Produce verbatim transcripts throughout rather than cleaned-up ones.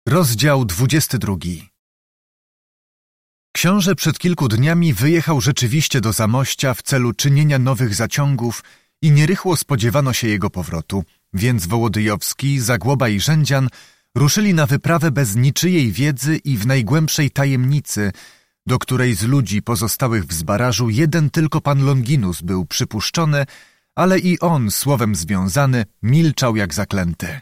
Rozdział dwudziesty drugi. Książę przed kilku dniami wyjechał rzeczywiście do Zamościa w celu czynienia nowych zaciągów i nierychło spodziewano się jego powrotu, więc Wołodyjowski, Zagłoba i Żędzian ruszyli na wyprawę bez niczyjej wiedzy i w najgłębszej tajemnicy, do której z ludzi pozostałych w Zbarażu jeden tylko pan Longinus był przypuszczony, ale i on, słowem związany, milczał jak zaklęty.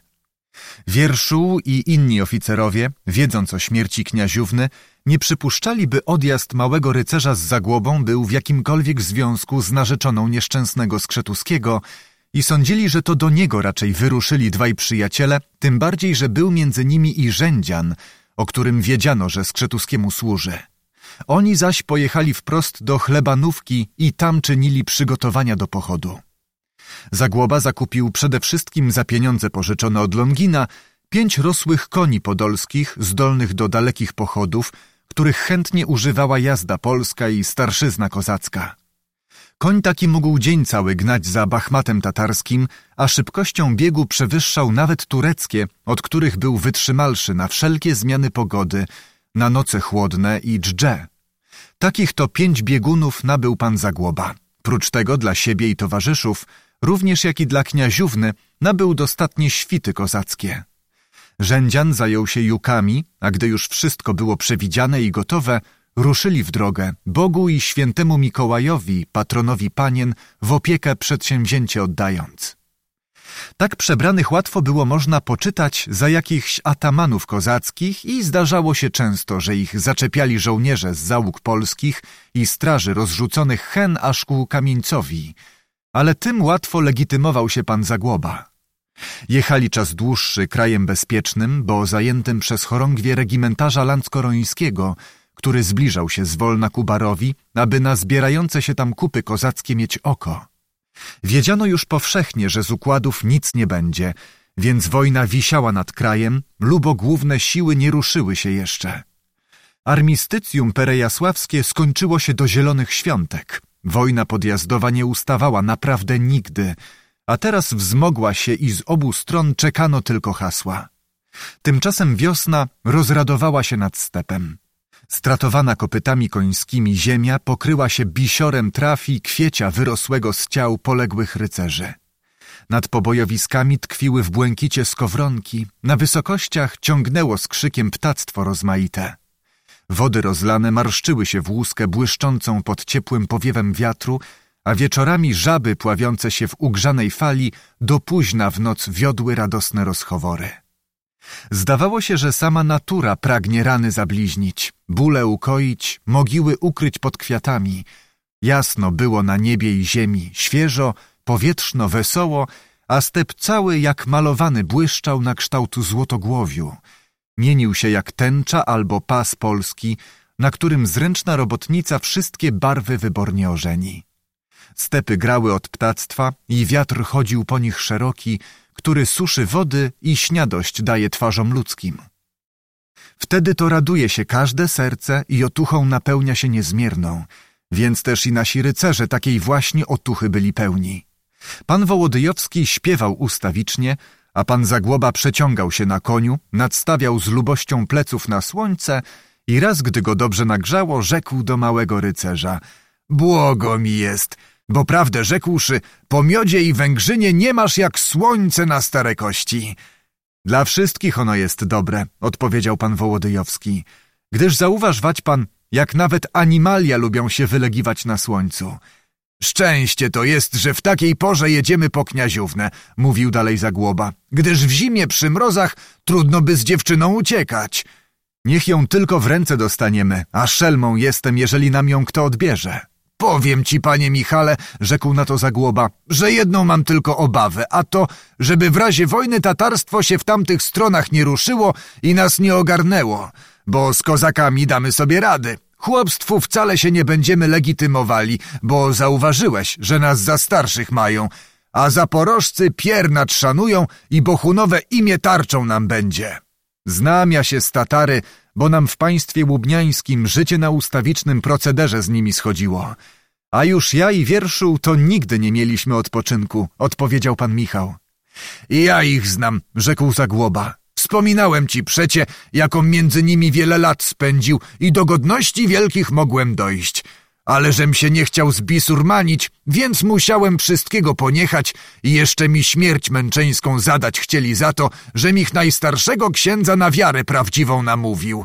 Wierszu i inni oficerowie, wiedząc o śmierci kniaziówny, nie przypuszczali, by odjazd małego rycerza z Zagłobą był w jakimkolwiek związku z narzeczoną nieszczęsnego Skrzetuskiego i sądzili, że to do niego raczej wyruszyli dwaj przyjaciele, tym bardziej, że był między nimi i Żędzian, o którym wiedziano, że Skrzetuskiemu służy. Oni zaś pojechali wprost do Chlebanówki i tam czynili przygotowania do pochodu. Zagłoba zakupił przede wszystkim za pieniądze pożyczone od Longina pięć rosłych koni podolskich, zdolnych do dalekich pochodów, których chętnie używała jazda polska i starszyzna kozacka. Koń taki mógł dzień cały gnać za Bachmatem tatarskim, a szybkością biegu przewyższał nawet tureckie, od których był wytrzymalszy na wszelkie zmiany pogody, na noce chłodne i dżdże. Takich to pięć biegunów nabył pan Zagłoba. Prócz tego dla siebie i towarzyszów, również jak i dla kniaziówny, nabył dostatnie świty kozackie. Żędzian zajął się jukami, a gdy już wszystko było przewidziane i gotowe, ruszyli w drogę, Bogu i świętemu Mikołajowi, patronowi panien, w opiekę przedsięwzięcie oddając. Tak przebranych łatwo było można poczytać za jakichś atamanów kozackich i zdarzało się często, że ich zaczepiali żołnierze z załóg polskich i straży rozrzuconych hen aż ku Kamieńcowi, ale tym łatwo legitymował się pan Zagłoba. Jechali czas dłuższy krajem bezpiecznym, bo zajętym przez chorągwie regimentarza lanckorońskiego, który zbliżał się zwolna ku Barowi, aby na zbierające się tam kupy kozackie mieć oko. Wiedziano już powszechnie, że z układów nic nie będzie, więc wojna wisiała nad krajem, lubo główne siły nie ruszyły się jeszcze. Armistycjum perejasławskie skończyło się do Zielonych Świątek. Wojna podjazdowa nie ustawała naprawdę nigdy, a teraz wzmogła się i z obu stron czekano tylko hasła. Tymczasem wiosna rozradowała się nad stepem. Stratowana kopytami końskimi ziemia pokryła się bisiorem traw i kwiecia wyrosłego z ciał poległych rycerzy. Nad pobojowiskami tkwiły w błękicie skowronki, na wysokościach ciągnęło z krzykiem ptactwo rozmaite. Wody rozlane marszczyły się w łuskę błyszczącą pod ciepłym powiewem wiatru, a wieczorami żaby pławiące się w ugrzanej fali do późna w noc wiodły radosne rozchowory. Zdawało się, że sama natura pragnie rany zabliźnić, bóle ukoić, mogiły ukryć pod kwiatami. Jasno było na niebie i ziemi, świeżo, powietrzno, wesoło, a step cały jak malowany błyszczał na kształt złotogłowiu. Mienił się jak tęcza albo pas polski, na którym zręczna robotnica wszystkie barwy wybornie ożeni. Stepy grały od ptactwa i wiatr chodził po nich szeroki, który suszy wody i śniadość daje twarzom ludzkim. Wtedy to raduje się każde serce i otuchą napełnia się niezmierną, więc też i nasi rycerze takiej właśnie otuchy byli pełni. Pan Wołodyjowski śpiewał ustawicznie, a pan Zagłoba przeciągał się na koniu, nadstawiał z lubością pleców na słońce i raz, gdy go dobrze nagrzało, rzekł do małego rycerza: „Błogo mi jest, bo prawdę rzekłszy, po miodzie i węgrzynie nie masz jak słońce na stare kości”. „Dla wszystkich ono jest dobre”, odpowiedział pan Wołodyjowski, „gdyż zauważ, wać pan, jak nawet animalia lubią się wylegiwać na słońcu”. „Szczęście to jest, że w takiej porze jedziemy po kniaziównę”, mówił dalej Zagłoba, „gdyż w zimie przy mrozach trudno by z dziewczyną uciekać”. „Niech ją tylko w ręce dostaniemy, a szelmą jestem, jeżeli nam ją kto odbierze”. „Powiem ci, panie Michale”, rzekł na to Zagłoba, „że jedną mam tylko obawę, a to, żeby w razie wojny tatarstwo się w tamtych stronach nie ruszyło i nas nie ogarnęło, bo z kozakami damy sobie rady. Chłopstwu wcale się nie będziemy legitymowali, bo zauważyłeś, że nas za starszych mają, a zaporożcy piernacz szanują i bohunowe imię tarczą nam będzie. Znam ja się z Tatary, bo nam w państwie łubniańskim życie na ustawicznym procederze z nimi schodziło. A już ja i Wierszu to nigdy nie mieliśmy odpoczynku”, odpowiedział pan Michał. „I ja ich znam”, rzekł Zagłoba. „Z Wspominałem ci przecie, jaką między nimi wiele lat spędził i do godności wielkich mogłem dojść. Ale żem się nie chciał zbisurmanić, więc musiałem wszystkiego poniechać i jeszcze mi śmierć męczeńską zadać chcieli za to, żem ich najstarszego księdza na wiarę prawdziwą namówił.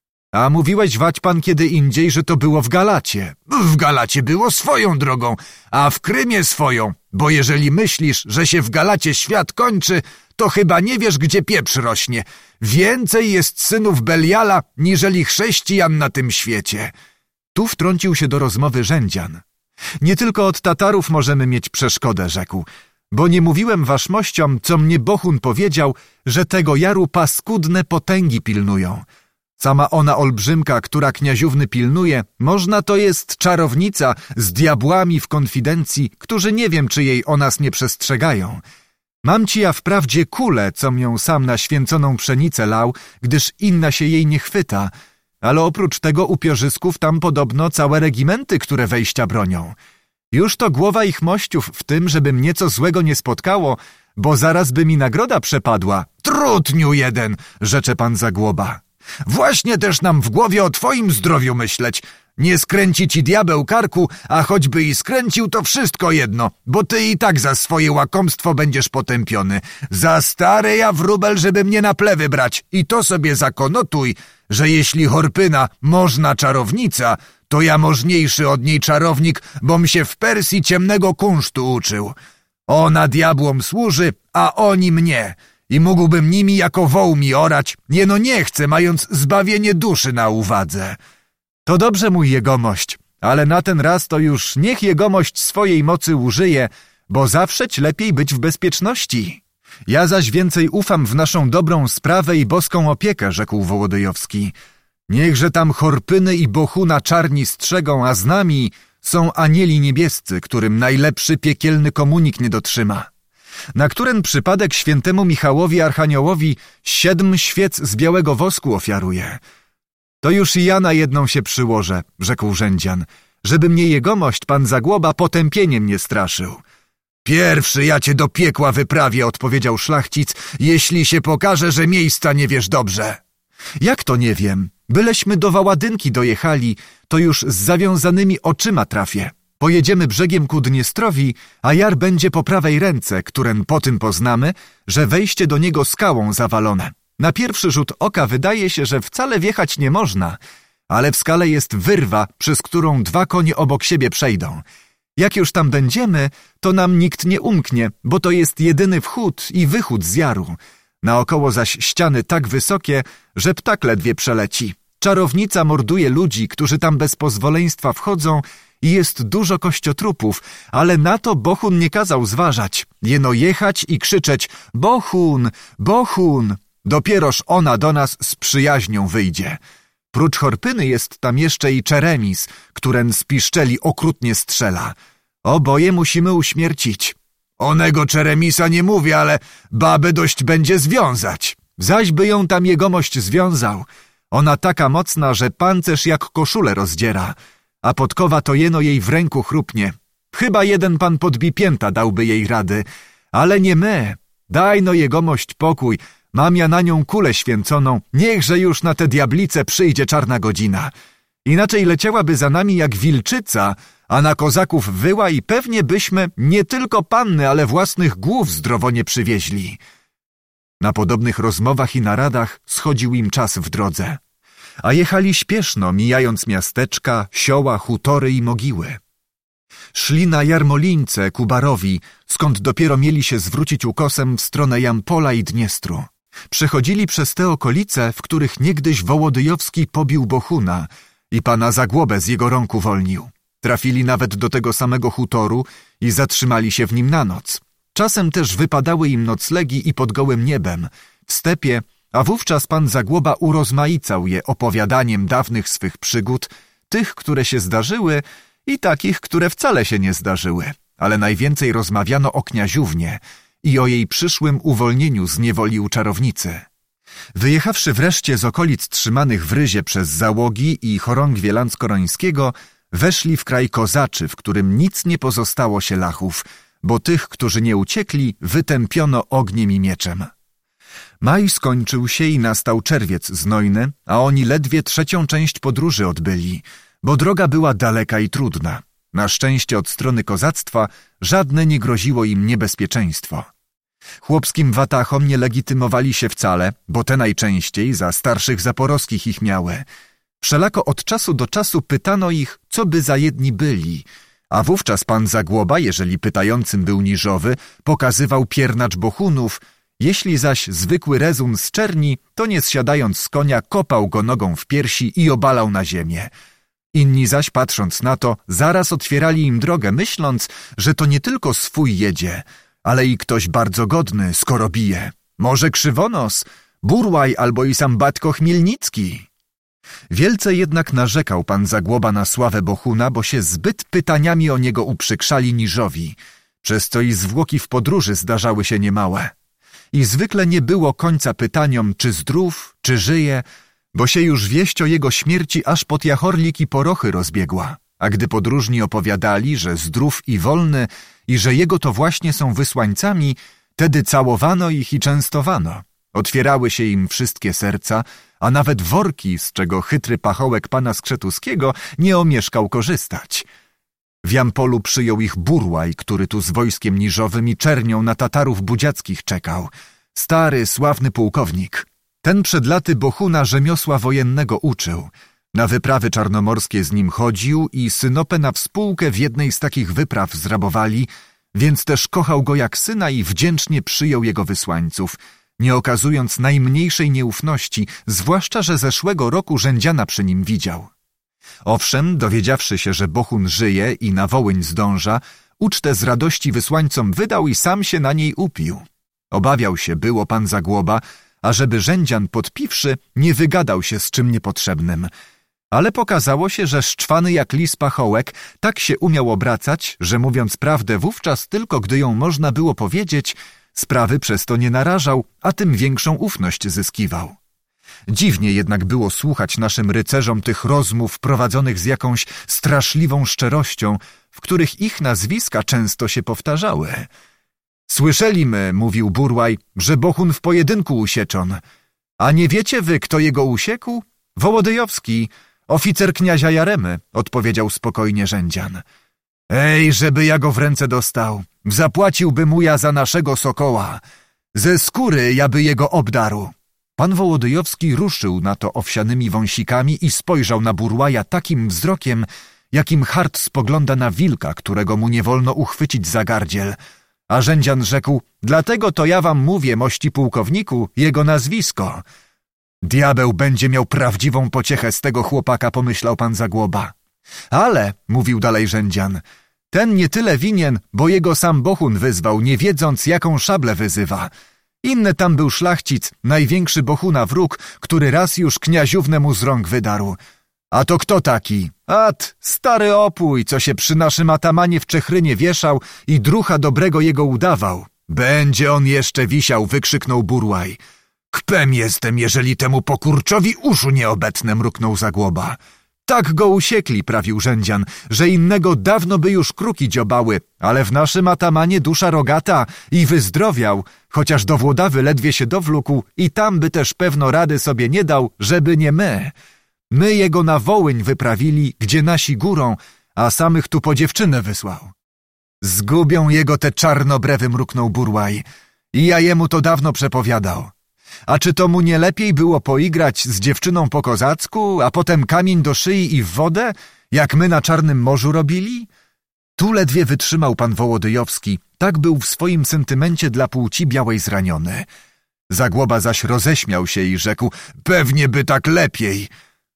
A mówiłeś, Waćpan, kiedy indziej, że to było w Galacie. W Galacie było swoją drogą, a w Krymie swoją, bo jeżeli myślisz, że się w Galacie świat kończy, to chyba nie wiesz, gdzie pieprz rośnie. Więcej jest synów Beliala, niżeli chrześcijan na tym świecie. Tu wtrącił się do rozmowy Żędzian. Nie tylko od Tatarów możemy mieć przeszkodę, rzekł, bo nie mówiłem waszmościom, co mnie Bohun powiedział, że tego jaru paskudne potęgi pilnują. Sama ona olbrzymka, która kniaziówny pilnuje, można to jest czarownica z diabłami w konfidencji, którzy nie wiem, czy jej o nas nie przestrzegają. Mam ci ja wprawdzie kulę, co mię sam na święconą pszenicę lał, gdyż inna się jej nie chwyta, ale oprócz tego upiorzysków tam podobno całe regimenty, które wejścia bronią. Już to głowa ich mościów w tym, żeby mnie co złego nie spotkało, bo zaraz by mi nagroda przepadła. Trutniu jeden, rzecze pan Zagłoba. Właśnie też nam w głowie o twoim zdrowiu myśleć. Nie skręci ci diabeł karku, a choćby i skręcił, to wszystko jedno, bo ty i tak za swoje łakomstwo będziesz potępiony. Za stary ja wróbel, żeby mnie na plewy brać i to sobie zakonotuj, że jeśli Horpyna można czarownica, to ja możniejszy od niej czarownik, bom się w Persji ciemnego kunsztu uczył. Ona diabłom służy, a oni mnie. I mógłbym nimi jako woł mi orać, jeno nie chcę, mając zbawienie duszy na uwadze. To dobrze, mój jegomość, ale na ten raz to już niech jegomość swojej mocy użyje, bo zawszeć lepiej być w bezpieczności. Ja zaś więcej ufam w naszą dobrą sprawę i boską opiekę, rzekł Wołodyjowski. Niechże tam Horpyny i Bohuna czarni strzegą, a z nami są anieli niebiescy, którym najlepszy piekielny komunik nie dotrzyma. Na któren przypadek świętemu Michałowi Archaniołowi siedm świec z białego wosku ofiaruje. To już i ja na jedną się przyłożę, rzekł Żędzian, żeby mnie jegomość pan Zagłoba potępieniem nie straszył. Pierwszy ja cię do piekła wyprawię, odpowiedział szlachcic, jeśli się pokaże, że miejsca nie wiesz dobrze. Jak to nie wiem? Byleśmy do Waładynki dojechali, to już z zawiązanymi oczyma trafię. Pojedziemy brzegiem ku Dniestrowi, a jar będzie po prawej ręce, któren po tym poznamy, że wejście do niego skałą zawalone. Na pierwszy rzut oka wydaje się, że wcale wjechać nie można, ale w skale jest wyrwa, przez którą dwa konie obok siebie przejdą. Jak już tam będziemy, to nam nikt nie umknie, bo to jest jedyny wchód i wychód z jaru. Naokoło zaś ściany tak wysokie, że ptak ledwie przeleci. Czarownica morduje ludzi, którzy tam bez pozwoleństwa wchodzą i jest dużo kościotrupów, ale na to Bohun nie kazał zważać. Jeno jechać i krzyczeć Bohun, Bohun. Dopieroż ona do nas z przyjaźnią wyjdzie. Prócz Horpyny jest tam jeszcze i Czeremis, któren z piszczeli okrutnie strzela. Oboje musimy uśmiercić. Onego Czeremisa nie mówię, ale babę dość będzie związać. Zaś by ją tam jegomość związał. Ona taka mocna, że pancerz jak koszulę rozdziera, a podkowa to jeno jej w ręku chrupnie. Chyba jeden pan podbipięta dałby jej rady, ale nie my. Daj no jegomość pokój, mam ja na nią kulę święconą, niechże już na tę diablicę przyjdzie czarna godzina. Inaczej leciałaby za nami jak wilczyca, a na kozaków wyła i pewnie byśmy nie tylko panny, ale własnych głów zdrowo nie przywieźli. Na podobnych rozmowach i naradach schodził im czas w drodze, a jechali śpieszno, mijając miasteczka, sioła, hutory i mogiły. Szli na Jarmolińce ku Barowi, skąd dopiero mieli się zwrócić ukosem w stronę Jampola i Dniestru. Przechodzili przez te okolice, w których niegdyś Wołodyjowski pobił Bohuna i pana Zagłobę z jego rąk uwolnił. Trafili nawet do tego samego hutoru i zatrzymali się w nim na noc. Czasem też wypadały im noclegi i pod gołym niebem, w stepie, a wówczas pan Zagłoba urozmaicał je opowiadaniem dawnych swych przygód, tych, które się zdarzyły i takich, które wcale się nie zdarzyły. Ale najwięcej rozmawiano o kniaziównie i o jej przyszłym uwolnieniu z niewoli u czarownicy. Wyjechawszy wreszcie z okolic trzymanych w Ryzie przez załogi i chorągwie Lanckorońskiego, weszli w kraj kozaczy, w którym nic nie pozostało się lachów, bo tych, którzy nie uciekli, wytępiono ogniem i mieczem. Maj skończył się i nastał czerwiec znojny, a oni ledwie trzecią część podróży odbyli, bo droga była daleka i trudna. Na szczęście od strony kozactwa żadne nie groziło im niebezpieczeństwo. Chłopskim watachom nie legitymowali się wcale, bo te najczęściej za starszych zaporowskich ich miały. Wszelako od czasu do czasu pytano ich, co by za jedni byli, a wówczas pan Zagłoba, jeżeli pytającym był niżowy, pokazywał piernacz bohunów, jeśli zaś zwykły rezun z czerni, to nie zsiadając z konia, kopał go nogą w piersi i obalał na ziemię. Inni zaś, patrząc na to, zaraz otwierali im drogę, myśląc, że to nie tylko swój jedzie, ale i ktoś bardzo godny, skoro bije. Może Krzywonos, Burłaj albo i sam Batko Chmielnicki. Wielce jednak narzekał pan Zagłoba na sławę bohuna, bo się zbyt pytaniami o niego uprzykrzali niżowi, przez co i zwłoki w podróży zdarzały się niemałe. I zwykle nie było końca pytaniom, czy zdrów, czy żyje, bo się już wieść o jego śmierci aż pod Jachorlik i Porochy rozbiegła. A gdy podróżni opowiadali, że zdrów i wolny i że jego to właśnie są wysłańcami, tedy całowano ich i częstowano. Otwierały się im wszystkie serca, a nawet worki, z czego chytry pachołek pana Skrzetuskiego nie omieszkał korzystać. W Jampolu przyjął ich Burłaj, który tu z wojskiem niżowym i czernią na Tatarów budziackich czekał. Stary, sławny pułkownik. Ten przed laty bohuna rzemiosła wojennego uczył. Na wyprawy czarnomorskie z nim chodził i synopę na współkę w jednej z takich wypraw zrabowali, więc też kochał go jak syna i wdzięcznie przyjął jego wysłańców, nie okazując najmniejszej nieufności, zwłaszcza, że zeszłego roku rzędziana przy nim widział. Owszem, dowiedziawszy się, że bohun żyje i na Wołyń zdąża, ucztę z radości wysłańcom wydał i sam się na niej upił. Obawiał się było pan Zagłoba, ażeby rzędzian podpiwszy, nie wygadał się z czym niepotrzebnym. Ale pokazało się, że szczwany jak lis pachołek tak się umiał obracać, że mówiąc prawdę wówczas tylko gdy ją można było powiedzieć, sprawy przez to nie narażał, a tym większą ufność zyskiwał. Dziwnie jednak było słuchać naszym rycerzom tych rozmów prowadzonych z jakąś straszliwą szczerością, w których ich nazwiska często się powtarzały. Słyszeliśmy, mówił Burłaj, że bohun w pojedynku usieczon. A nie wiecie wy, kto jego usiekł? Wołodyjowski, oficer kniazia Jaremy, odpowiedział spokojnie rzędzian. Ej, żeby ja go w ręce dostał, zapłaciłby mu ja za naszego sokoła. Ze skóry ja by jego obdarł. Pan Wołodyjowski ruszył na to owsianymi wąsikami i spojrzał na Burłaja takim wzrokiem, jakim chart spogląda na wilka, którego mu nie wolno uchwycić za gardziel. A rzędzian rzekł, dlatego to ja wam mówię, mości pułkowniku, jego nazwisko. Diabeł będzie miał prawdziwą pociechę z tego chłopaka, pomyślał pan Zagłoba. Ale, mówił dalej rzędzian, ten nie tyle winien, bo jego sam bohun wyzwał, nie wiedząc, jaką szablę wyzywa. Inny tam był szlachcic, największy bohuna wróg, który raz już kniaziównę mu z rąk wydarł. A to kto taki? At, stary opój, co się przy naszym atamanie w Czechrynie wieszał i drucha dobrego jego udawał. Będzie on jeszcze wisiał, wykrzyknął Burłaj. Kpem jestem, jeżeli temu pokurczowi uszu nie obetnę, mruknął Zagłoba. Tak go usiekli, prawił rzędzian, że innego dawno by już kruki dziobały, ale w naszym atamanie dusza rogata i wyzdrowiał, chociaż do Włodawy ledwie się dowlókł i tam by też pewno rady sobie nie dał, żeby nie my. My jego na Wołyń wyprawili, gdzie nasi górą, a samych tu po dziewczynę wysłał. Zgubią jego te czarnobrewy, mruknął Burłaj. I ja jemu to dawno przepowiadał. A czy to mu nie lepiej było poigrać z dziewczyną po kozacku, a potem kamień do szyi i w wodę, jak my na Czarnym Morzu robili? Tu ledwie wytrzymał pan Wołodyjowski, tak był w swoim sentymencie dla płci białej zraniony. Zagłoba zaś roześmiał się i rzekł, pewnie by tak lepiej.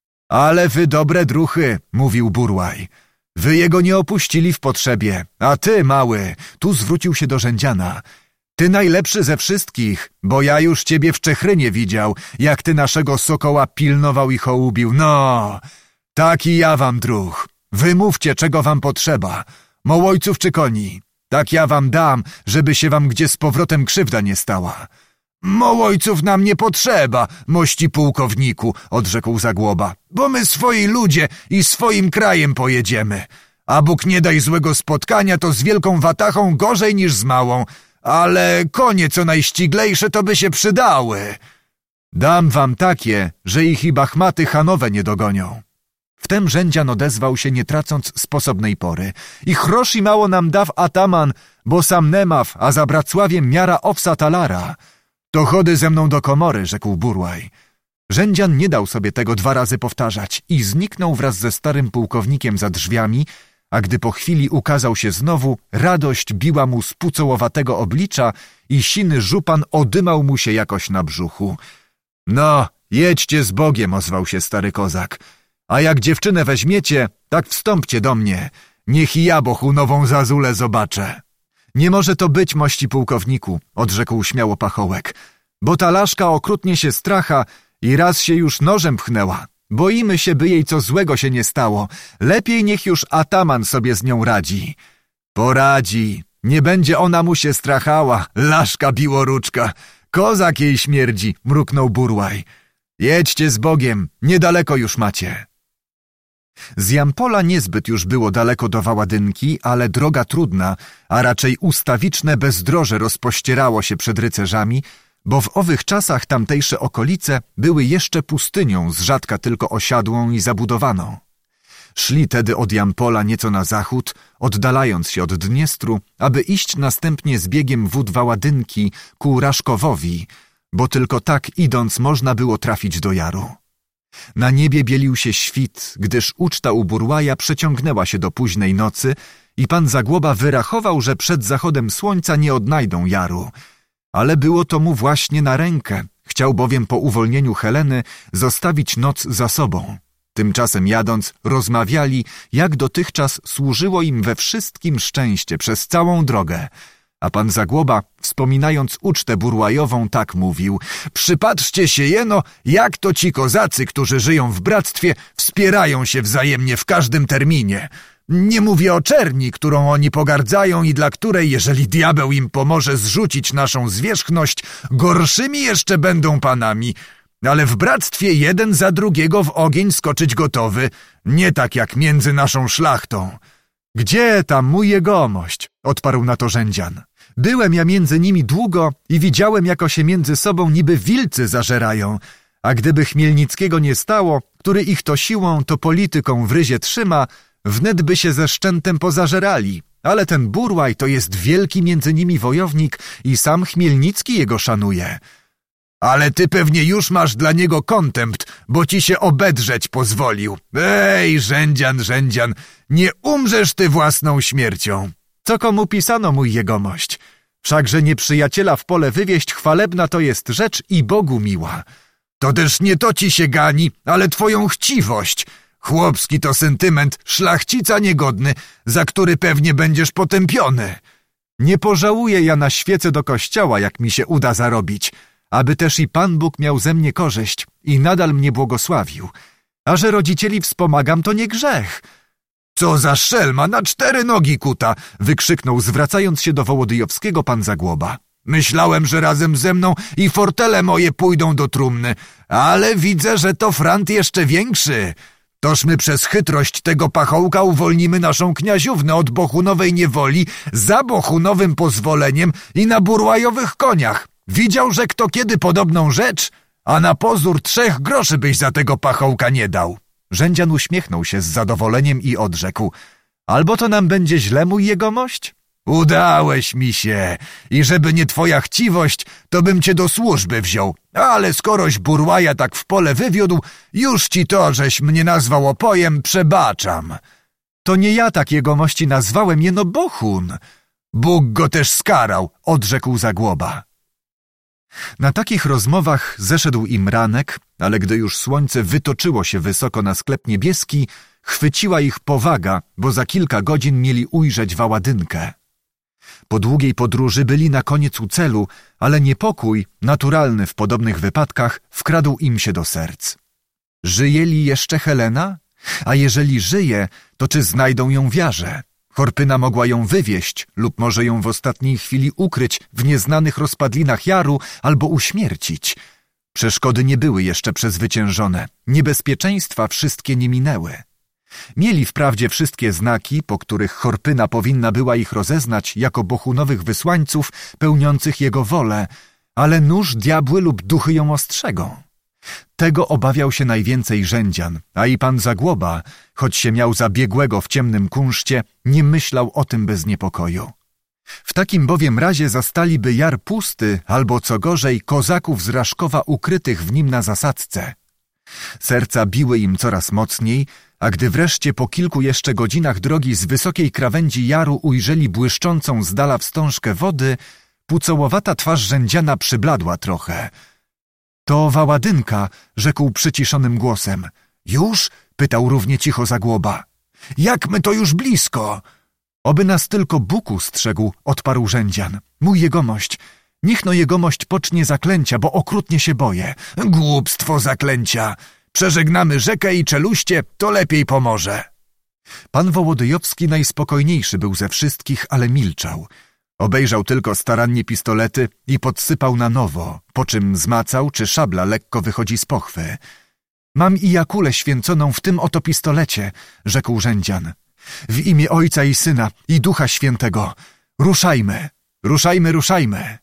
Ale wy dobre druchy, mówił Burłaj. Wy jego nie opuścili w potrzebie, a ty, mały, tu zwrócił się do rzędziana. Ty najlepszy ze wszystkich, bo ja już ciebie w Czechrynie widział, jak ty naszego sokoła pilnował i hołubił. No, taki ja wam druh. Wymówcie, czego wam potrzeba. Mołojców czy koni. Tak ja wam dam, żeby się wam gdzie z powrotem krzywda nie stała. Mołojców nam nie potrzeba, mości pułkowniku, odrzekł Zagłoba, bo my swoi ludzie i swoim krajem pojedziemy. A Bóg nie daj złego spotkania, to z wielką watachą gorzej niż z małą. ale konie co najściglejsze to by się przydały. Dam wam takie, że ich i bachmaty Hanowe nie dogonią. Wtem Rzędzian odezwał się, nie tracąc sposobnej pory. I chroszy mało nam daw ataman, bo sam Nemaw, a za Bracławiem miara owsa talara. To chody ze mną do komory, rzekł Burłaj. Rzędzian nie dał sobie tego dwa razy powtarzać i zniknął wraz ze starym pułkownikiem za drzwiami, a gdy po chwili ukazał się znowu, radość biła mu z pucołowatego oblicza i siny żupan odymał mu się jakoś na brzuchu. No, jedźcie z Bogiem, ozwał się stary kozak. A jak dziewczynę weźmiecie, tak wstąpcie do mnie. Niech i ja bochu nową zazulę zobaczę. Nie może to być, mości pułkowniku, odrzekł śmiało pachołek, bo ta laszka okrutnie się stracha i raz się już nożem pchnęła. Boimy się, by jej co złego się nie stało. Lepiej niech już ataman sobie z nią radzi. Poradzi. Nie będzie ona mu się strachała. Laszka biłoruczka. Kozak jej śmierdzi, mruknął Burłaj. Jedźcie z Bogiem, niedaleko już macie. Z Jampola niezbyt już było daleko do Waładynki, ale droga trudna, a raczej ustawiczne bezdroże rozpościerało się przed rycerzami, bo w owych czasach tamtejsze okolice były jeszcze pustynią, z rzadka tylko osiadłą i zabudowaną. Szli tedy od Jampola nieco na zachód, oddalając się od Dniestru, aby iść następnie z biegiem wód Waładynki ku Raszkowowi, bo tylko tak idąc można było trafić do Jaru. Na niebie bielił się świt, gdyż uczta u Burłaja przeciągnęła się do późnej nocy i pan Zagłoba wyrachował, że przed zachodem słońca nie odnajdą Jaru. Ale było to mu właśnie na rękę. Chciał bowiem po uwolnieniu Heleny zostawić noc za sobą. Tymczasem jadąc, rozmawiali, jak dotychczas służyło im we wszystkim szczęście przez całą drogę. A pan Zagłoba, wspominając ucztę burłajową, tak mówił: przypatrzcie się jeno, jak to ci kozacy, którzy żyją w bractwie, wspierają się wzajemnie w każdym terminie. Nie mówię o czerni, którą oni pogardzają i dla której, jeżeli diabeł im pomoże zrzucić naszą zwierzchność, gorszymi jeszcze będą panami. Ale w bractwie jeden za drugiego w ogień skoczyć gotowy, nie tak jak między naszą szlachtą. Gdzie tam mój jegomość? Odparł na to Rzędzian. Byłem ja między nimi długo i widziałem, jako się między sobą niby wilcy zażerają, a gdyby Chmielnickiego nie stało, który ich to siłą, to polityką w ryzie trzyma, wnet by się ze szczętem pozażerali. Ale ten Burłaj to jest wielki między nimi wojownik i sam Chmielnicki jego szanuje. Ale ty pewnie już masz dla niego kontempt, bo ci się obedrzeć pozwolił. Ej, Rzędzian, Rzędzian, nie umrzesz ty własną śmiercią. Co komu pisano, mój jegomość? Wszakże nieprzyjaciela w pole wywieźć chwalebna to jest rzecz i Bogu miła. To też nie to ci się gani, ale twoją chciwość. Chłopski to sentyment, szlachcica niegodny, za który pewnie będziesz potępiony. Nie pożałuję ja na świecę do kościoła, jak mi się uda zarobić, aby też i Pan Bóg miał ze mnie korzyść i nadal mnie błogosławił. A że rodzicieli wspomagam, to nie grzech. Co za szelma, na cztery nogi kuta! Wykrzyknął, zwracając się do Wołodyjowskiego pan Zagłoba. Myślałem, że razem ze mną i fortele moje pójdą do trumny, ale widzę, że to frant jeszcze większy. Toż my przez chytrość tego pachołka uwolnimy naszą kniaziównę od bohunowej niewoli za bohunowym pozwoleniem i na burłajowych koniach. Widział, że kto kiedy podobną rzecz, a na pozór trzech groszy byś za tego pachołka nie dał. Rzędzian uśmiechnął się z zadowoleniem i odrzekł: albo to nam będzie źle, mój jegomość? Udałeś mi się i żeby nie twoja chciwość, to bym cię do służby wziął. Ale skoroś Burłaja tak w pole wywiódł, już ci to, żeś mnie nazwał opojem, przebaczam. To nie ja tak jegomości nazwałem, jeno Bohun. Bóg go też skarał, odrzekł Zagłoba. Na takich rozmowach zeszedł im ranek, ale gdy już słońce wytoczyło się wysoko na sklep niebieski, chwyciła ich powaga, bo za kilka godzin mieli ujrzeć Waładynkę. Po długiej podróży byli na koniec u celu, ale niepokój, naturalny w podobnych wypadkach, wkradł im się do serc. Żyje li jeszcze Helena? A jeżeli żyje, to czy znajdą ją w Jarze? Chorpyna mogła ją wywieźć lub może ją w ostatniej chwili ukryć w nieznanych rozpadlinach Jaru albo uśmiercić. Przeszkody nie były jeszcze przezwyciężone, niebezpieczeństwa wszystkie nie minęły. Mieli wprawdzie wszystkie znaki, po których Chorpyna powinna była ich rozeznać jako bohunowych wysłańców pełniących jego wolę, ale nuż diabły lub duchy ją ostrzegą. Tego obawiał się najwięcej Żędzian, a i pan Zagłoba, choć się miał za biegłego w ciemnym kunszcie, nie myślał o tym bez niepokoju. W takim bowiem razie zastaliby jar pusty, albo co gorzej, kozaków z Raszkowa ukrytych w nim na zasadzce. Serca biły im coraz mocniej, a gdy wreszcie po kilku jeszcze godzinach drogi z wysokiej krawędzi jaru ujrzeli błyszczącą z dala wstążkę wody, pucołowata twarz Żędziana przybladła trochę. To Waładynka, rzekł przyciszonym głosem. Już? Pytał równie cicho Zagłoba. Jak my to już blisko? Oby nas tylko Bóg ustrzegł, odparł Żędzian. Mój jegomość, niech no jegomość pocznie zaklęcia, bo okrutnie się boję. Głupstwo zaklęcia. Przeżegnamy rzekę i czeluście, to lepiej pomoże. Pan Wołodyjowski najspokojniejszy był ze wszystkich, ale milczał. Obejrzał tylko starannie pistolety i podsypał na nowo, po czym zmacał, czy szabla lekko wychodzi z pochwy. Mam i ja kulę święconą w tym oto pistolecie, rzekł Żędzian. W imię Ojca i Syna i Ducha Świętego. Ruszajmy, ruszajmy, ruszajmy.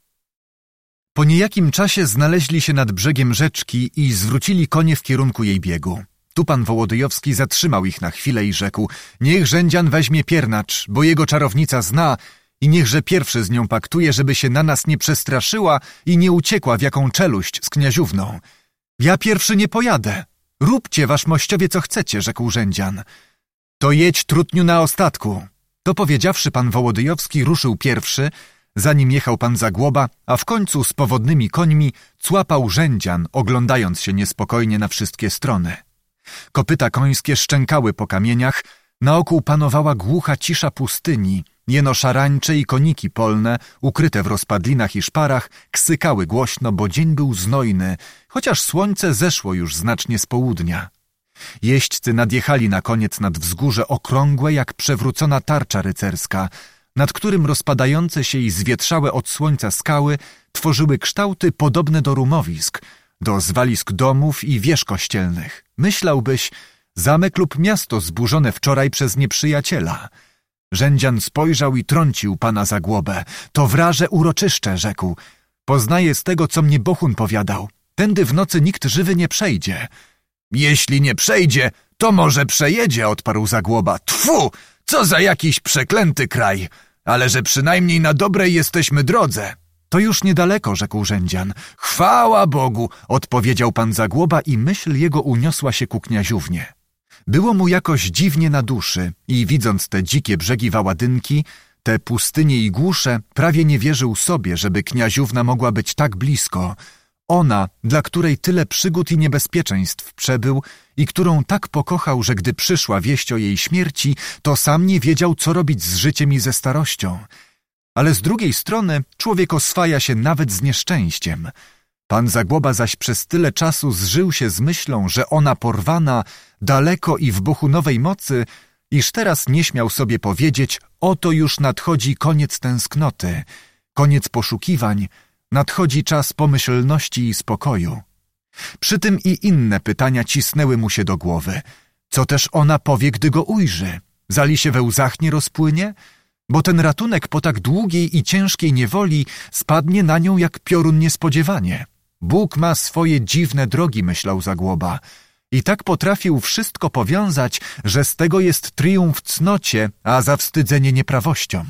Po niejakim czasie znaleźli się nad brzegiem rzeczki i zwrócili konie w kierunku jej biegu. Tu pan Wołodyjowski zatrzymał ich na chwilę i rzekł: niech Żędzian weźmie piernacz, bo jego czarownica zna, i niechże pierwszy z nią paktuje, żeby się na nas nie przestraszyła i nie uciekła w jaką czeluść z kniaziówną. Ja pierwszy nie pojadę. Róbcie, wasz mościowie, co chcecie, rzekł Żędzian. To jedź, trutniu, na ostatku. To powiedziawszy, pan Wołodyjowski ruszył pierwszy, za nim jechał pan Zagłoba, a w końcu z powodnymi końmi cłapał Żędzian, oglądając się niespokojnie na wszystkie strony. Kopyta końskie szczękały po kamieniach, naokół panowała głucha cisza pustyni, jeno szarańcze i koniki polne, ukryte w rozpadlinach i szparach, ksykały głośno, bo dzień był znojny, chociaż słońce zeszło już znacznie z południa. Jeźdźcy nadjechali na koniec nad wzgórze okrągłe jak przewrócona tarcza rycerska, nad którym rozpadające się i zwietrzałe od słońca skały tworzyły kształty podobne do rumowisk, do zwalisk domów i wież kościelnych. Myślałbyś, zamek lub miasto zburzone wczoraj przez nieprzyjaciela. Żędzian spojrzał i trącił pana Zagłobę. To wraże uroczyszcze, rzekł. Poznaję z tego, co mnie Bohun powiadał. Tędy w nocy nikt żywy nie przejdzie. Jeśli nie przejdzie, to może przejedzie, odparł Zagłoba. Tfu! Co za jakiś przeklęty kraj! Ale że przynajmniej na dobrej jesteśmy drodze. To już niedaleko, rzekł Żędzian. Chwała Bogu, odpowiedział pan Zagłoba i myśl jego uniosła się ku kniaziównie. Było mu jakoś dziwnie na duszy i widząc te dzikie brzegi Waładynki, te pustynie i głusze, prawie nie wierzył sobie, żeby kniaziówna mogła być tak blisko. Ona, dla której tyle przygód i niebezpieczeństw przebył i którą tak pokochał, że gdy przyszła wieść o jej śmierci, to sam nie wiedział, co robić z życiem i ze starością. Ale z drugiej strony człowiek oswaja się nawet z nieszczęściem. Pan Zagłoba zaś przez tyle czasu zżył się z myślą, że ona porwana, daleko i w bohunowej mocy, iż teraz nie śmiał sobie powiedzieć: oto już nadchodzi koniec tęsknoty, koniec poszukiwań, nadchodzi czas pomyślności i spokoju. Przy tym i inne pytania cisnęły mu się do głowy. Co też ona powie, gdy go ujrzy? Zali się we łzach nie rozpłynie? Bo ten ratunek po tak długiej i ciężkiej niewoli spadnie na nią jak piorun niespodziewanie. Bóg ma swoje dziwne drogi, myślał Zagłoba. I tak potrafił wszystko powiązać, że z tego jest triumf cnocie, a zawstydzenie nieprawością.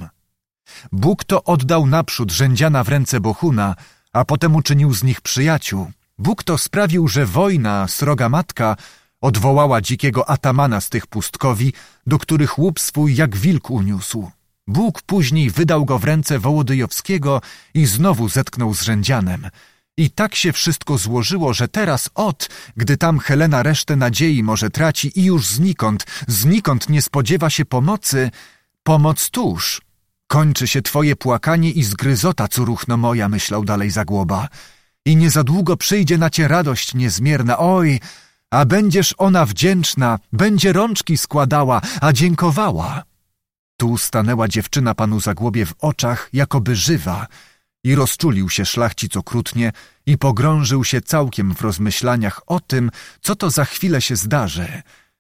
Bóg to oddał naprzód Żędziana w ręce Bohuna, a potem uczynił z nich przyjaciół. Bóg to sprawił, że wojna, sroga matka, odwołała dzikiego atamana z tych pustkowi, do których łup swój jak wilk uniósł. Bóg później wydał go w ręce Wołodyjowskiego i znowu zetknął z Żędzianem. I tak się wszystko złożyło, że teraz ot, gdy tam Helena resztę nadziei może traci i już znikąd, znikąd nie spodziewa się pomocy, pomoc tuż. Kończy się twoje płakanie i zgryzota, córuchno moja, myślał dalej Zagłoba. I nie za długo przyjdzie na cię radość niezmierna, oj, a będziesz ona wdzięczna, będzie rączki składała, a dziękowała. Tu stanęła dziewczyna panu Zagłobie w oczach, jakoby żywa, i rozczulił się szlachcic okrutnie i pogrążył się całkiem w rozmyślaniach o tym, co to za chwilę się zdarzy.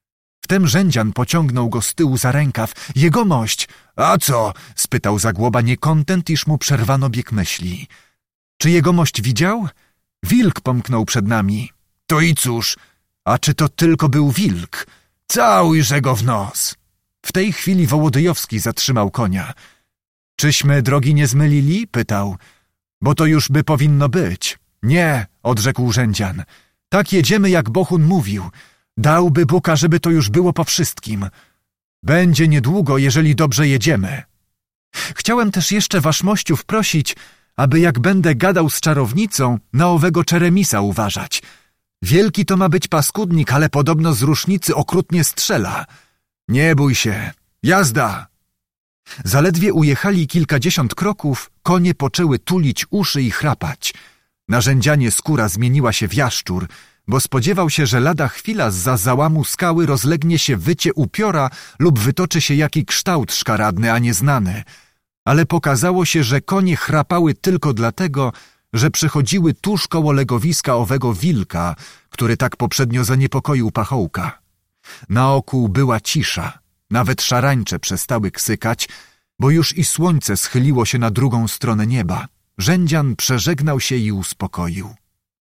Wtem Żędzian pociągnął go z tyłu za rękaw. Jegomość! A co? Spytał Zagłoba, niekontent, iż mu przerwano bieg myśli. Czy jegomość widział? Wilk pomknął przed nami. To i cóż? A czy to tylko był wilk? Całujże go w nos. W tej chwili Wołodyjowski zatrzymał konia. Czyśmy drogi nie zmylili? Pytał. Bo to już by powinno być. Nie, odrzekł Żędzian. Tak jedziemy, jak Bohun mówił. Dałby Bóg, żeby to już było po wszystkim. Będzie niedługo, jeżeli dobrze jedziemy. Chciałem też jeszcze waszmościów prosić, aby jak będę gadał z czarownicą, na owego Czeremisa uważać. Wielki to ma być paskudnik, ale podobno z rusznicy okrutnie strzela. Nie bój się. Jazda! Zaledwie ujechali kilkadziesiąt kroków, konie poczęły tulić uszy i chrapać. Na Żędzianie skóra zmieniła się w jaszczur, bo spodziewał się, że lada chwila zza załamu skały rozlegnie się wycie upiora lub wytoczy się jaki kształt szkaradny, a nieznany. Ale pokazało się, że konie chrapały tylko dlatego, że przechodziły tuż koło legowiska owego wilka, który tak poprzednio zaniepokoił pachołka. Naokół była cisza, nawet szarańcze przestały ksykać, bo już i słońce schyliło się na drugą stronę nieba. Żędzian przeżegnał się i uspokoił.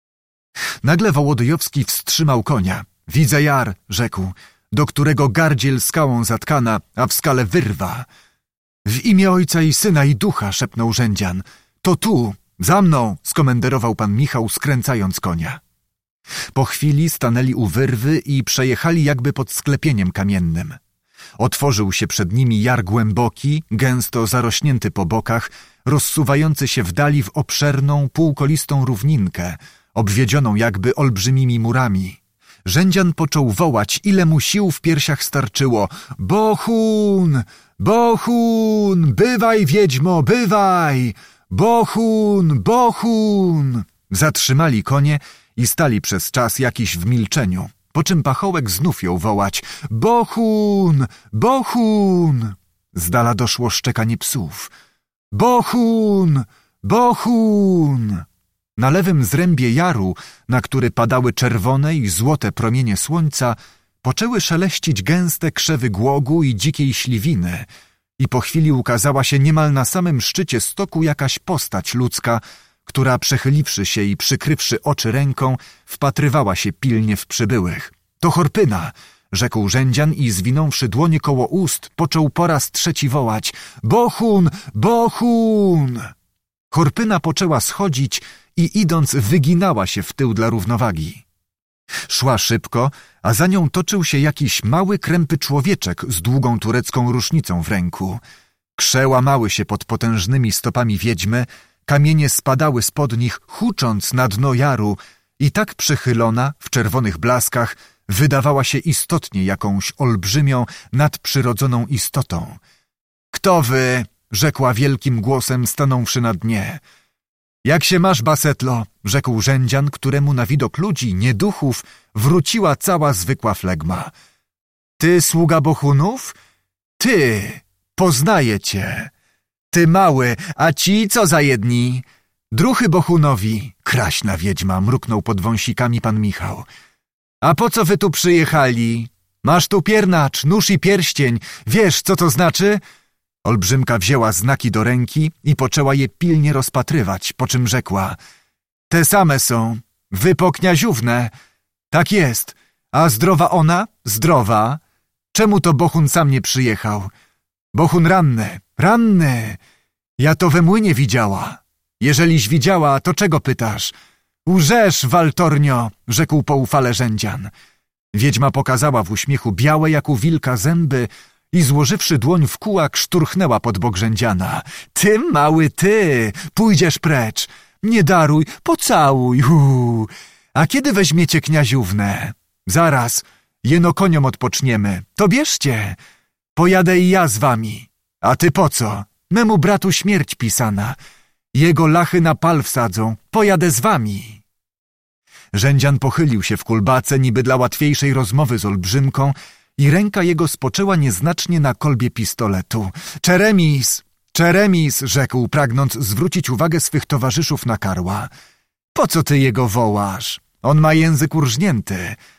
Nagle Wołodyjowski wstrzymał konia. Widzę jar, rzekł, do którego gardziel skałą zatkana, a w skale wyrwa. W imię Ojca i Syna i Ducha, szepnął Żędzian. To tu, za mną, skomenderował pan Michał, skręcając konia. Po chwili stanęli u wyrwy i przejechali jakby pod sklepieniem kamiennym. Otworzył się przed nimi jar głęboki, gęsto zarośnięty po bokach, rozsuwający się w dali w obszerną, półkolistą równinkę, obwiedzioną jakby olbrzymimi murami. Żędzian począł wołać, ile mu sił w piersiach starczyło. Bohun! Bohun! Bywaj, wiedźmo, bywaj! Bohun! Bohun! Zatrzymali konie i stali przez czas jakiś w milczeniu, po czym pachołek znów jął wołać. Bohun! Bohun! Z dala doszło szczekanie psów. Bohun! Bohun! Na lewym zrębie jaru, na który padały czerwone i złote promienie słońca, poczęły szeleścić gęste krzewy głogu i dzikiej śliwiny i po chwili ukazała się niemal na samym szczycie stoku jakaś postać ludzka, która przechyliwszy się i przykrywszy oczy ręką, wpatrywała się pilnie w przybyłych. To Chorpyna, rzekł Żędzian i zwinąwszy dłonie koło ust, począł po raz trzeci wołać. Bohun! Bohun! Chorpyna poczęła schodzić i idąc wyginała się w tył dla równowagi. Szła szybko, a za nią toczył się jakiś mały, krępy człowieczek z długą turecką rusznicą w ręku. Krze łamały się pod potężnymi stopami wiedźmy, kamienie spadały spod nich, hucząc na dno jaru i tak przechylona, w czerwonych blaskach, wydawała się istotnie jakąś olbrzymią, nadprzyrodzoną istotą. Kto wy? Rzekła wielkim głosem, stanąwszy na dnie. Jak się masz, Basetlo? Rzekł Żędzian, któremu na widok ludzi, nie duchów, wróciła cała zwykła flegma. Ty, sługa Bohunów? Ty, poznaję cię. Ty mały, a ci co za jedni? Druchy Bohunowi. Kraśna wiedźma, mruknął pod wąsikami pan Michał. A po co wy tu przyjechali? Masz tu piernacz, nóż i pierścień. Wiesz, co to znaczy? Olbrzymka wzięła znaki do ręki i poczęła je pilnie rozpatrywać, po czym rzekła. Te same są. Wy po kniaziówne. Tak jest. A zdrowa ona? Zdrowa. Czemu to Bohun sam nie przyjechał? Bohun ranny. Ranny. Ja to we młynie widziała. Jeżeliś widziała, to czego pytasz? Łżesz, waltornio, rzekł poufale Żędzian. Wiedźma pokazała w uśmiechu białe jak u wilka zęby i złożywszy dłoń w kółak, szturchnęła pod bok Żędziana. Ty, mały ty, pójdziesz precz. Nie daruj, pocałuj. Uu. A kiedy weźmiecie kniaziównę? Zaraz, jeno koniom odpoczniemy. To bierzcie. Pojadę i ja z wami. A ty po co? Memu bratu śmierć pisana. Jego lachy na pal wsadzą. Pojadę z wami. Żędzian pochylił się w kulbace, niby dla łatwiejszej rozmowy z olbrzymką, i ręka jego spoczęła nieznacznie na kolbie pistoletu. Czeremis! Czeremis! Rzekł, pragnąc zwrócić uwagę swych towarzyszów na Karła. Po co ty jego wołasz? On ma język urżnięty.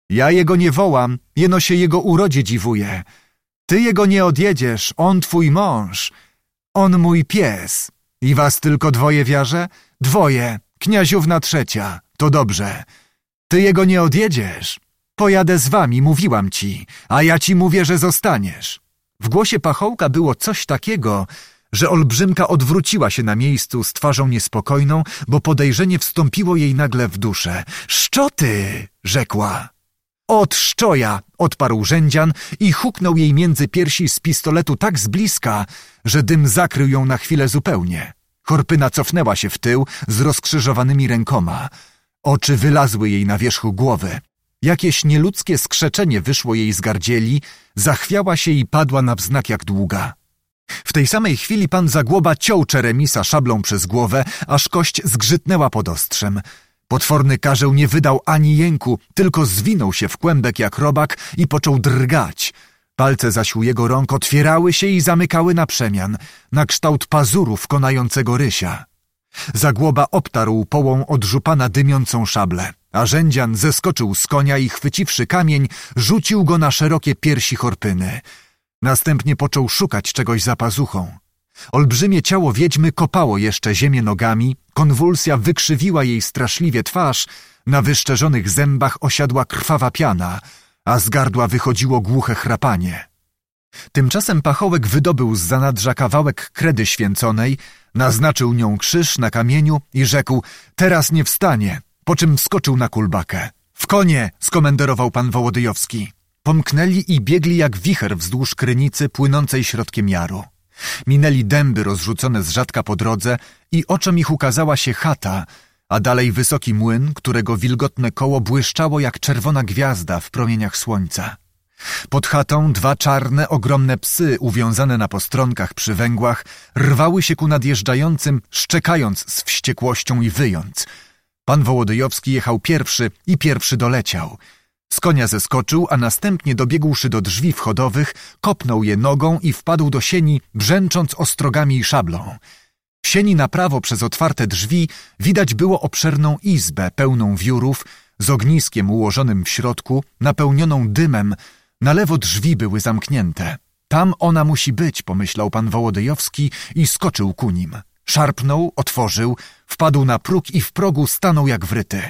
Ja jego nie wołam, jeno się jego urodzie dziwuję. Ty jego nie odjedziesz, on twój mąż, on mój pies. I was tylko dwoje wiarze? Dwoje, kniaziówna trzecia, to dobrze. Ty jego nie odjedziesz. Pojadę z wami, mówiłam ci, a ja ci mówię, że zostaniesz. W głosie pachołka było coś takiego, że olbrzymka odwróciła się na miejscu z twarzą niespokojną, bo podejrzenie wstąpiło jej nagle w duszę. Szczoty, rzekła. Od szczoja, odparł Rzędzian i huknął jej między piersi z pistoletu tak z bliska, że dym zakrył ją na chwilę zupełnie. Chorpyna cofnęła się w tył z rozkrzyżowanymi rękoma. Oczy wylazły jej na wierzchu głowy. Jakieś nieludzkie skrzeczenie wyszło jej z gardzieli, zachwiała się i padła na wznak jak długa. W tej samej chwili pan Zagłoba ciął Czeremisa szablą przez głowę, aż kość zgrzytnęła pod ostrzem. Potworny karzeł nie wydał ani jęku, tylko zwinął się w kłębek jak robak i począł drgać. Palce zaś u jego rąk otwierały się i zamykały na przemian, na kształt pazurów konającego rysia. Zagłoba obtarł połą od żupana dymiącą szablę, a Rzędzian zeskoczył z konia i chwyciwszy kamień, rzucił go na szerokie piersi Chorpyny. Następnie począł szukać czegoś za pazuchą. Olbrzymie ciało wiedźmy kopało jeszcze ziemię nogami, konwulsja wykrzywiła jej straszliwie twarz, na wyszczerzonych zębach osiadła krwawa piana, a z gardła wychodziło głuche chrapanie. Tymczasem pachołek wydobył z zanadrza kawałek kredy święconej, naznaczył nią krzyż na kamieniu i rzekł: teraz nie wstanie, po czym wskoczył na kulbakę. W konie! Skomenderował pan Wołodyjowski. Pomknęli i biegli jak wicher wzdłuż krynicy płynącej środkiem jaru. Minęli dęby rozrzucone z rzadka po drodze i oczom ich ukazała się chata, a dalej wysoki młyn, którego wilgotne koło błyszczało jak czerwona gwiazda w promieniach słońca. Pod chatą dwa czarne, ogromne psy uwiązane na postronkach przy węgłach rwały się ku nadjeżdżającym, szczekając z wściekłością i wyjąc. Pan Wołodyjowski jechał pierwszy i pierwszy doleciał. Z konia zeskoczył, a następnie dobiegłszy do drzwi wchodowych, kopnął je nogą i wpadł do sieni, brzęcząc ostrogami i szablą. W sieni na prawo przez otwarte drzwi widać było obszerną izbę pełną wiórów, z ogniskiem ułożonym w środku, napełnioną dymem. Na lewo drzwi były zamknięte. Tam ona musi być, pomyślał pan Wołodyjowski i skoczył ku nim. Szarpnął, otworzył, wpadł na próg i w progu stanął jak wryty.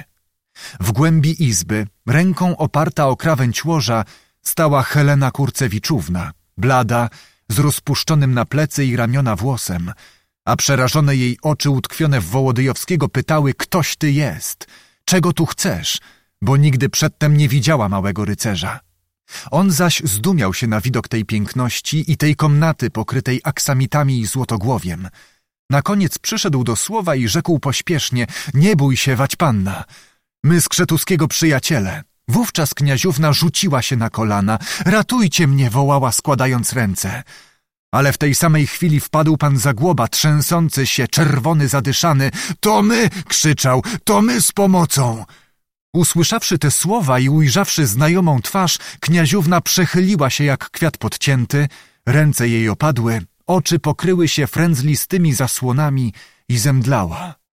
W głębi izby, ręką oparta o krawędź łoża, stała Helena Kurcewiczówna, blada, z rozpuszczonym na plecy i ramiona włosem, a przerażone jej oczy utkwione w Wołodyjowskiego pytały: ktoś ty jest? Czego tu chcesz? Bo nigdy przedtem nie widziała małego rycerza. On zaś zdumiał się na widok tej piękności i tej komnaty pokrytej aksamitami i złotogłowiem. Na koniec przyszedł do słowa i rzekł pośpiesznie: nie bój się, Waćpanna, my Skrzetuskiego przyjaciele. Wówczas kniaziówna rzuciła się na kolana. Ratujcie mnie, wołała, składając ręce. Ale w tej samej chwili wpadł pan Zagłoba, trzęsący się, czerwony, zadyszany. To my! Krzyczał. To my z pomocą! Usłyszawszy te słowa i ujrzawszy znajomą twarz, kniaziówna przechyliła się jak kwiat podcięty, ręce jej opadły, oczy pokryły się frędzlistymi zasłonami i zemdlała.